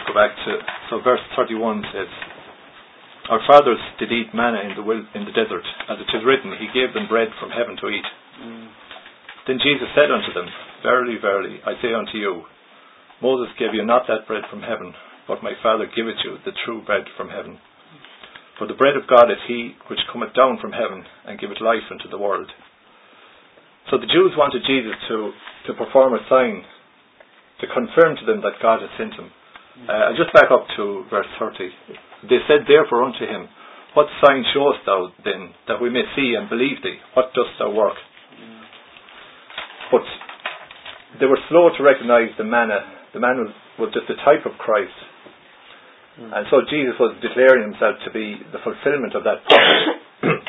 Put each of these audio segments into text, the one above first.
go back to, so verse 31 says, our fathers did eat manna in the desert, as it is written, he gave them bread from heaven to eat. Then Jesus said unto them, verily, verily, I say unto you, Moses gave you not that bread from heaven, but my Father giveth you the true bread from heaven. For the bread of God is he which cometh down from heaven, and giveth life unto the world. So the Jews wanted Jesus to perform a sign, to confirm to them that God had sent him. I'll just back up to verse 30. They said therefore unto him, what sign showest thou then, that we may see and believe thee? What dost thou work? But they were slow to recognize the manna. The manna was just a type of Christ. And so Jesus was declaring himself to be the fulfillment of that promise.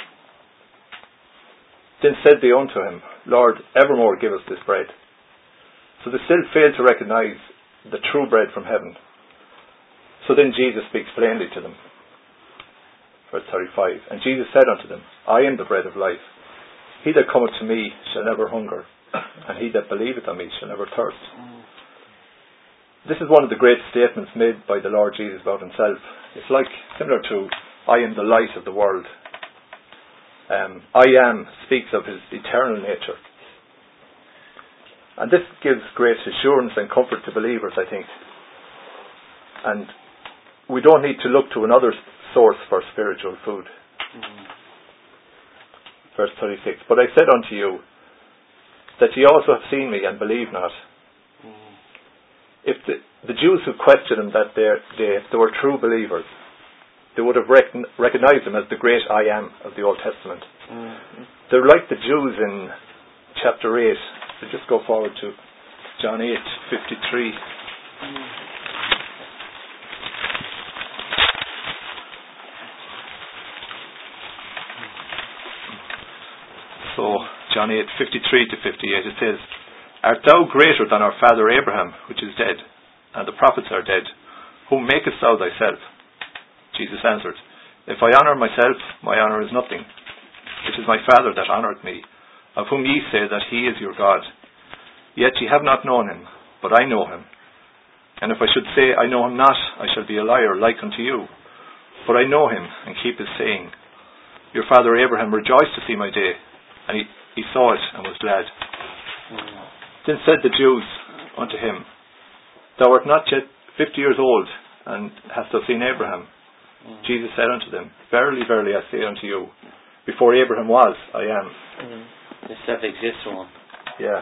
Then said they unto him, Lord, evermore give us this bread. So they still failed to recognize the true bread from heaven. So then Jesus speaks plainly to them. Verse 35. And Jesus said unto them, I am the bread of life. He that cometh to me shall never hunger, and he that believeth on me shall never thirst. This is one of the great statements made by the Lord Jesus about himself. It's like similar to, I am the light of the world. I am speaks of his eternal nature. And this gives great assurance and comfort to believers, I think. And we don't need to look to another source for spiritual food. Verse 36. But I said unto you, that ye also have seen me and believe not. If the Jews who questioned him that day, if they were true believers, they would have recognized him as the great I am of the Old Testament. They're like the Jews in chapter 8. So just go forward to John 8:53. So John 8:53 to 58, it says, Art thou greater than our father Abraham, which is dead, and the prophets are dead? Whom makest thou thyself? Jesus answered, If I honour myself, my honour is nothing. It is my Father that honoureth me, of whom ye say that he is your God. Yet ye have not known him, but I know him. And if I should say I know him not, I shall be a liar like unto you. But I know him, and keep his saying. Your father Abraham rejoiced to see my day, and he saw it, and was glad. Then said the Jews unto him, Thou art not yet 50 years old, and hast thou seen Abraham? Jesus said unto them, Verily, verily, I say unto you, before Abraham was, I am. The self-exists one. Yeah.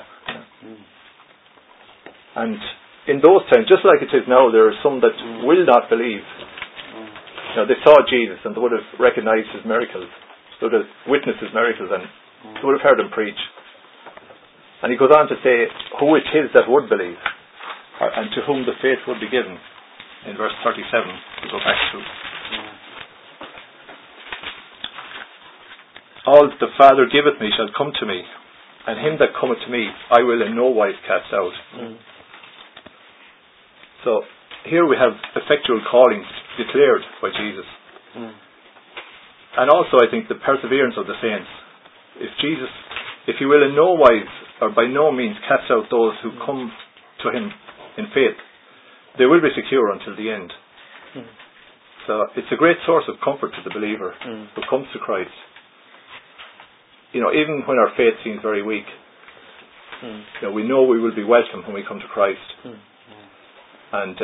And in those times, just like it is now, there are some that will not believe. They saw Jesus and they would have recognized his miracles. They would have witnessed his miracles and they would have heard him preach. And he goes on to say, who it is that would believe, and to whom the faith would be given. In verse 37, we go back to. All that the Father giveth me shall come to me, and him that cometh to me I will in no wise cast out. So here we have effectual callings declared by Jesus. And also I think the perseverance of the saints. If he will in no wise or by no means cast out those who come to him in faith, they will be secure until the end. So it's a great source of comfort to the believer who comes to Christ. Even when our faith seems very weak, we know we will be welcome when we come to Christ. And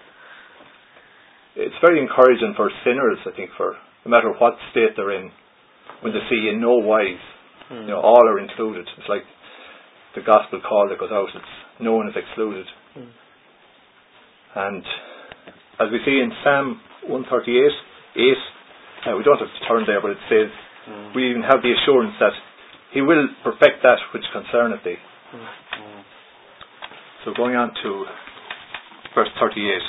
it's very encouraging for sinners, I think, for no matter what state they're in, when they see in no wise, all are included. It's like the gospel call that goes out, it's no one is excluded. And as we see in Psalm 138:8, we don't have to turn there, but it says, we even have the assurance that he will perfect that which concerneth thee. So going on to verse 38.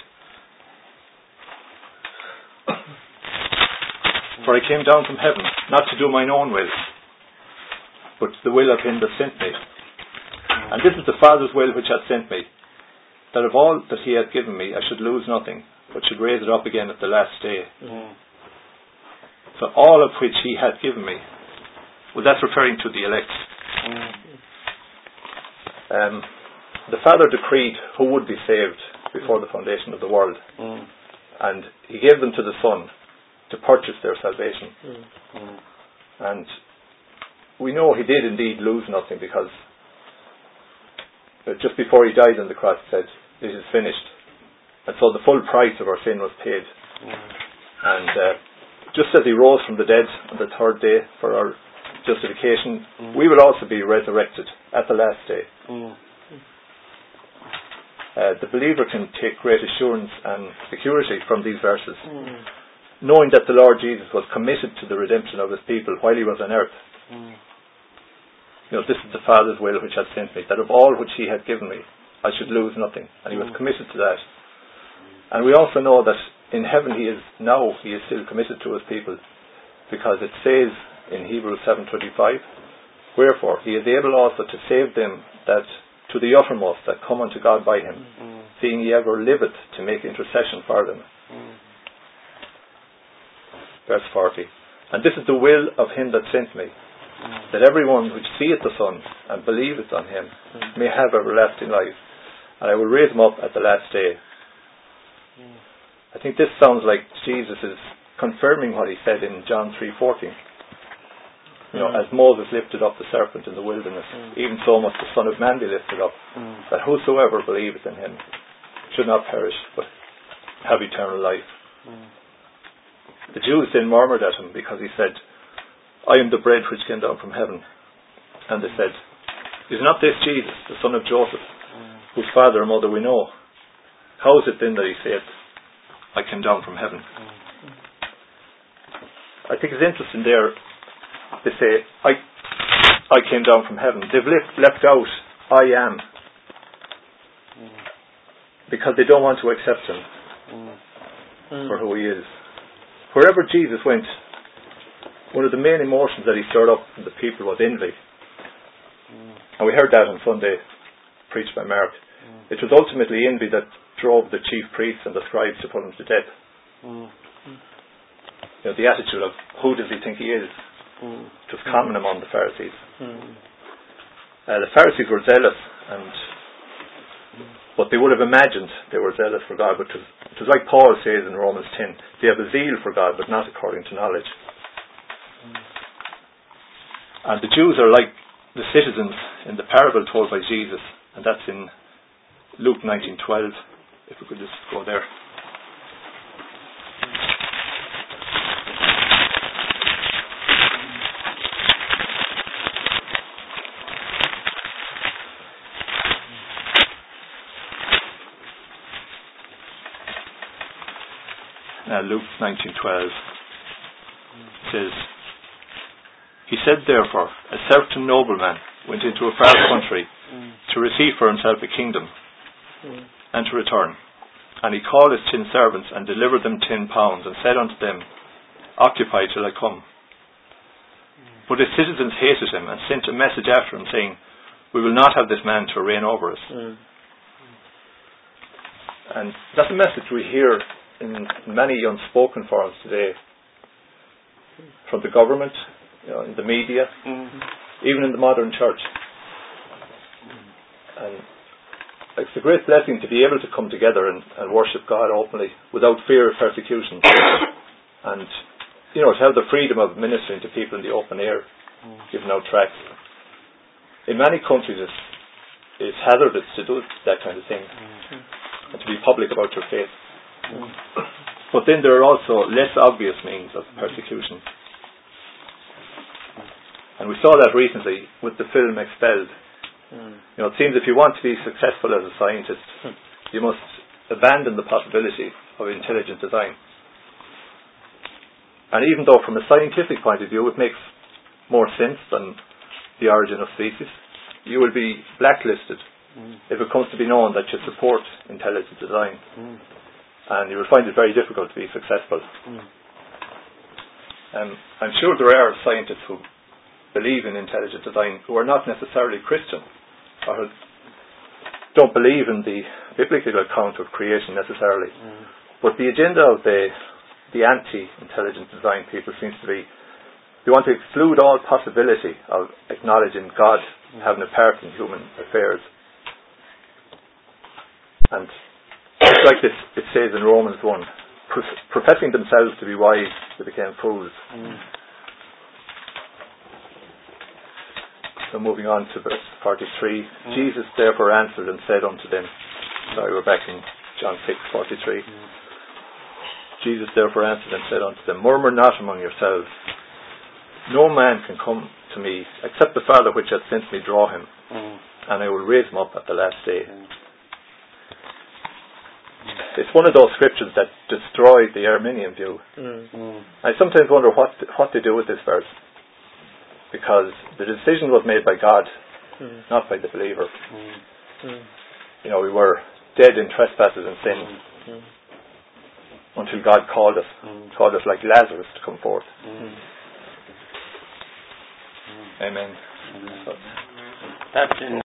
For I came down from heaven, not to do mine own will, but the will of him that sent me. And this is the Father's will which hath sent me, that of all that he hath given me I should lose nothing, but should raise it up again at the last day. So all of which he hath given me, well, that's referring to the elect. The Father decreed who would be saved before the foundation of the world. And he gave them to the Son to purchase their salvation. And we know he did indeed lose nothing, because just before he died on the cross he said, "It is finished." And so the full price of our sin was paid. And just as he rose from the dead on the third day for our justification, we will also be resurrected at the last day. The believer can take great assurance and security from these verses, knowing that the Lord Jesus was committed to the redemption of his people while he was on earth. This is the Father's will which has sent me, that of all which he had given me I should lose nothing. And he was committed to that. And we also know that in heaven he is still committed to his people, because it says in Hebrews 7:25, "Wherefore he is able also to save them that to the uttermost that come unto God by him, seeing he ever liveth to make intercession for them." Verse 40. "And this is the will of him that sent me, that everyone which seeth the Son and believeth on him may have everlasting life, and I will raise him up at the last day." I think this sounds like Jesus is confirming what he said in John 3:14. As Moses lifted up the serpent in the wilderness, even so must the Son of Man be lifted up, that whosoever believeth in him should not perish, but have eternal life. The Jews then murmured at him, because he said, "I am the bread which came down from heaven." And they said, "Is not this Jesus, the son of Joseph, whose father and mother we know? How is it then that he saith, I came down from heaven?" I think it's interesting there, they say, I came down from heaven. They've left out, "I am," because they don't want to accept him for who he is. Wherever Jesus went, one of the main emotions that he stirred up in the people was envy. And we heard that on Sunday, preached by Mark. It was ultimately envy that drove the chief priests and the scribes to put him to death. The attitude of, who does he think he is? It was common among the Pharisees. The Pharisees were zealous, but they would have imagined they were zealous for God. But it was like Paul says in Romans 10, they have a zeal for God, but not according to knowledge. And the Jews are like the citizens in the parable told by Jesus, and that's in Luke 19:12. If we could just go there. Luke 19:12 says, "He said therefore, a certain nobleman went into a far country to receive for himself a kingdom, and to return. And he called his 10 servants, and delivered them 10 pounds, and said unto them, Occupy till I come. But his citizens hated him, and sent a message after him, saying, We will not have this man to reign over us." And that's a message we hear in many unspoken forms today, from the government, in the media, even in the modern church. And it's a great blessing to be able to come together and worship God openly without fear of persecution, and to have the freedom of ministering to people in the open air, giving out tracts. In many countries it's hazardous to do that kind of thing, and to be public about your faith. But then there are also less obvious means of persecution. And we saw that recently with the film Expelled. It seems if you want to be successful as a scientist, you must abandon the possibility of intelligent design. And even though from a scientific point of view it makes more sense than the origin of species, you will be blacklisted if it comes to be known that you support intelligent design. And you will find it very difficult to be successful. I'm sure there are scientists who believe in intelligent design who are not necessarily Christian, or don't believe in the biblical account of creation necessarily. But the agenda of the anti-intelligent design people seems to be, they want to exclude all possibility of acknowledging God having a part in human affairs. And It's like this, it says in Romans 1, professing themselves to be wise, they became fools. So moving on to verse 43. Jesus therefore answered and said unto them, sorry, we're back in John 6:43. Jesus therefore answered and said unto them, murmur not among yourselves. No man can come to me, except the Father which hath sent me draw him, and I will raise him up at the last day. It's one of those scriptures that destroyed the Arminian view. I sometimes wonder what they do with this verse, because the decision was made by God, not by the believer. You know, we were dead in trespasses and sin until God called us like Lazarus to come forth. Amen. That's in